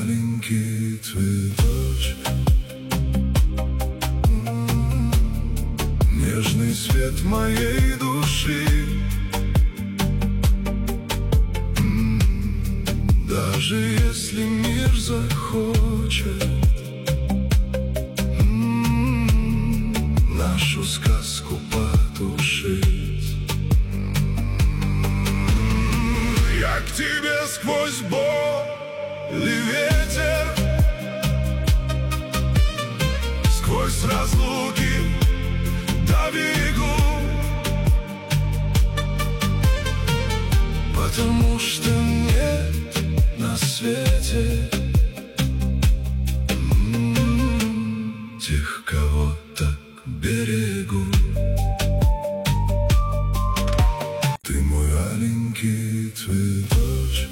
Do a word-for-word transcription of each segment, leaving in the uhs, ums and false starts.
маленький цветочек, нежный свет моей души. Даже если мир захочет нашу сказку потушить, я к тебе сквозь боль и ветер, сквозь разлуки добегу, потому что нет на свете м-м, тех, кого так берегу. Ты мой маленький цветочек,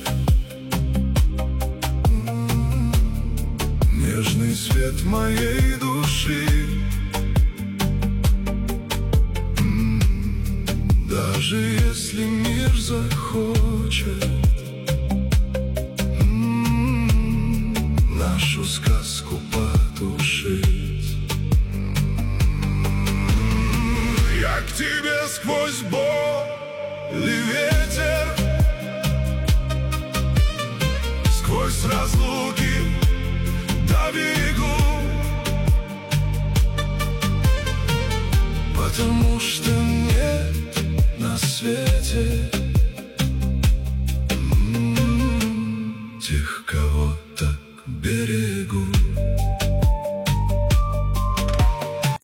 м-м, нежный свет моей души. М-м, даже если мир захочет нашу сказку потушить, я к тебе сквозь боль и ветер, сквозь разлуки добегу, потому что